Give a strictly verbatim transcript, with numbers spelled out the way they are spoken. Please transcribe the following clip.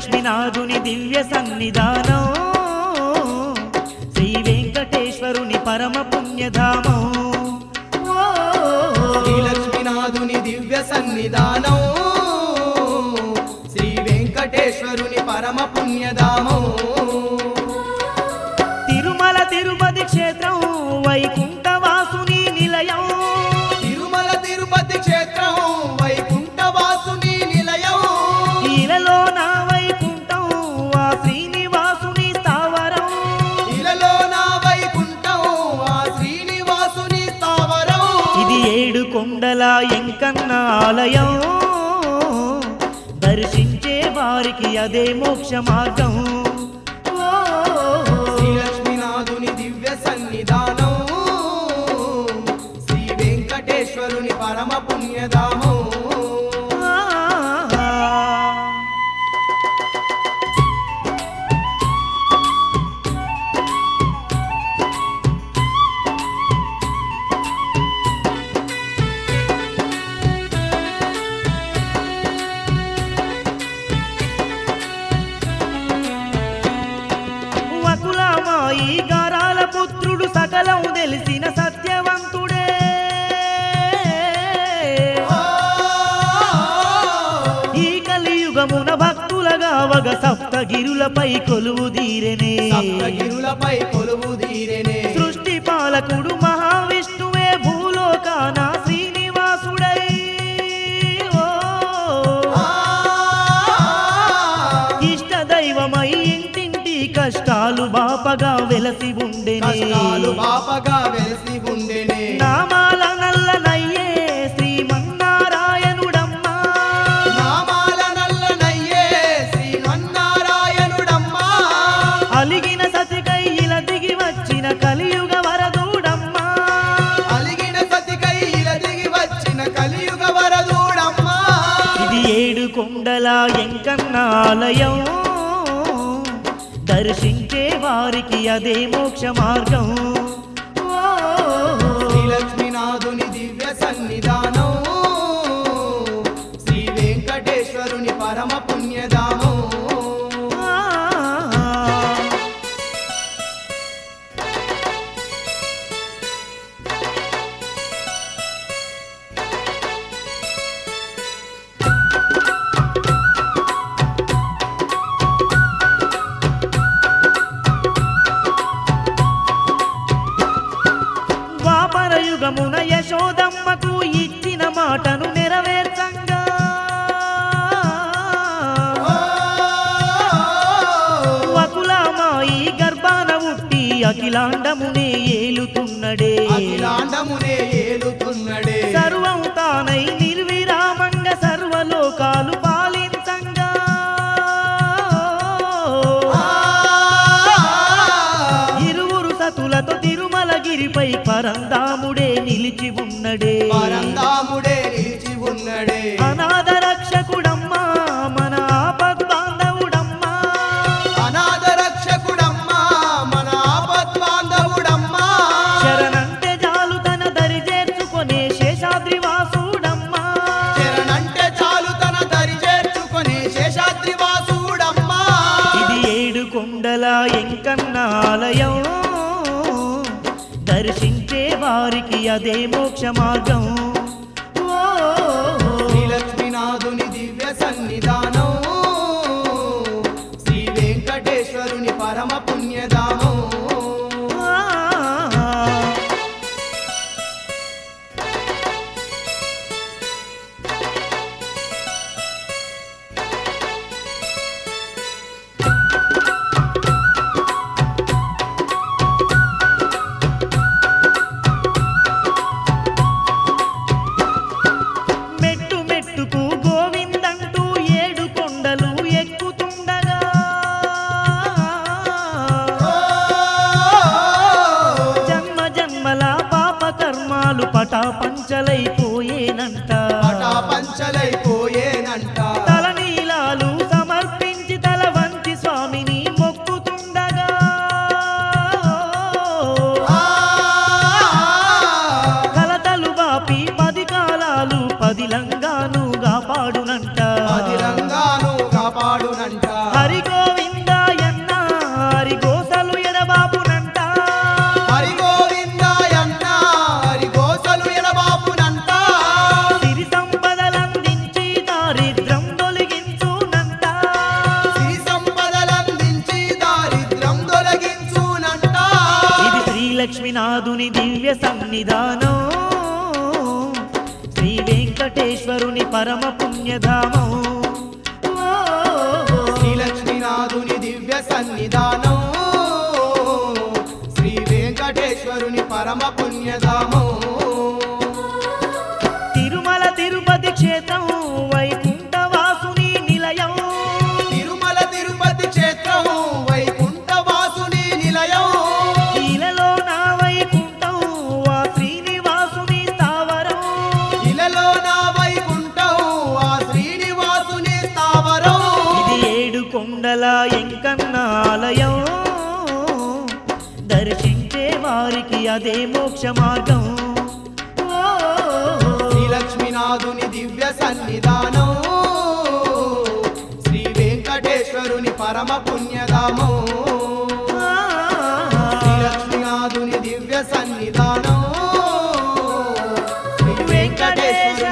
లక్ష్మీనాథుని దివ్య సన్నిధానం శ్రీ వెంకటేశ్వరుని పరమ పుణ్యధామం శ్రీ లక్ష్మీనాథుని దివ్య సన్నిధానం శ్రీ వెంకటేశ్వరుని పరమ పుణ్యధామం తిరుమల తిరుపతి క్షేత్రం వైకుంఠవాసుని నిలయం తిరుమల తిరుపతి క్షేత్రం వైకుంఠవాసుని నిలయం ఇలలో నా వైకుంఠం ఆ శ్రీనివాసుని స్థావరం ఇలలో నా వైకుంఠం ఆ శ్రీనివాసుని స్థావరం ఇది ఏడు కొండల ఎంకన్న ఆలయం దర్శించే వారికి అదే మోక్ష మార్గం శ్రీ లక్ష్మీనాథుని దివ్య సన్నిధానం శ్రీ వెంకటేశ్వరుని పరమ పుణ్యధామం వకులమాయి గారాల పుత్రుడు సకలం తెలిసిన సత్యవంతుడే ఈ కలియుగమున భక్తులగా వగ సప్తగిరులపై కొలువు దీరెనే సప్తగిరులపై కొలువు దీరెనే సృష్టి పాలకుడు మహావిష్ణువే భూలోకాన శ్రీనివాసుడై ఓ ఇష్ట దైవమై ఇంటింటి కష్టాలు బాపగా వెలసి ఉండెనే కష్టాలు బాపగా వెలసి ఉండెనే నామాల నల్లనయ్యే శ్రీమన్నారాయణుడమ్మా నామాల నల్లనయ్యే శ్రీమన్నారాయణుడమ్మా అలిగిన సతికై ఇలా దిగి వచ్చిన కలియుగ వరదుడమ్మా అలిగిన సతికై ఇలా దిగి వచ్చిన కలియుగ వరదుడమ్మా ఇది ఏడు కొండల ఎంకన్న ఆలయం దర్శించే వారికి అదే మోక్ష మార్గం శ్రీ లక్ష్మీనాథుని దివ్య సన్నిధానం శ్రీ వెంకటేశ్వరుని పరమ పుణ్యధామం ద్వాపరయుగమున యశోదమ్మకు ఇచ్చిన మాటను నెరవేర్చంగా వకులమాయి గర్భాన ఉట్టి అఖిలాండమునే ఏలుతున్నడే అఖిలాండమునే ఏలుతున్నడే సర్వం తానై నిర్విరామంగా సర్వలోకాలు పాలించంగా ఇరువురు సతులతో తిరుమలగిరిపై పరందాముడే నిలిచి ఉన్నడే పరందాముడే నిలిచి ఉన్నడే అనాథ రక్షకుడమ్మా మన ఆపద్బాంధవుడమ్మా అనాథ రక్షకుడమ్మా మన ఆపద్బాంధవుడమ్మా శరణంటే చాలు తన దరి చేర్చుకొనే శేషాద్రి వాసుడమ్మా శరణంటే చాలు తన దరి చేర్చుకొని శేషాద్రి వాసుడమ్మా ఇది ఏడు కొండల ఎంకన్న ఆలయం దర్శించే వారికి అదే మోక్ష మార్గం శ్రీ లక్ష్మీనాథుని దివ్య సన్నిధానం శ్రీ వెంకటేశ్వరుని పరమ పుణ్యధామం మెట్టు మెట్టుకు గోవిందంటూ ఏడు కొండలు ఎక్కుతుండగా జన్మ జన్మల పాప కర్మాలు పటాపంచలైపోయేనంట పటాపంచలైపోయేనంట తలనీలాలు సమర్పించి తల వంచి స్వామిని మొక్కుతుండగా కలతలు బాపి పది కాలాలు పదిలంగాను కాపాడునంట పదిలంగాను కాపాడునంట సన్నిధానం శ్రీ వెంకటేశ్వరుని పరమ పుణ్యధామం శ్రీ లక్ష్మీనాథుని దివ్య సన్నిధానం శ్రీ వెంకటేశ్వరుని పరమ పుణ్యధామం తిరుమల తిరుపతి క్షేత్రం వైకుంఠవాసుని నిలయం తిరుమల తిరుపతి క్షేత్రం వైకుంఠవాసుని నిలయం ఇలలో నా వైకుంఠం ఆ శ్రీనివాసుని స్థావరం ఇలలో నా వైకుంఠం ఆ శ్రీనివాసుని స్థావరం ఇది ఏడు కొండల ఎంకన్న ఆలయం దర్శించే వారికి అదే మోక్ష మార్గం శ్రీ లక్ష్మీనాథుని దివ్య సన్నిధానం శ్రీ వెంకటేశ్వరుని పరమ పుణ్యధామం శ్రీ లక్ష్మీనాథుని దివ్య సన్నిధానం శ్రీ వెంకటేశ్వరుని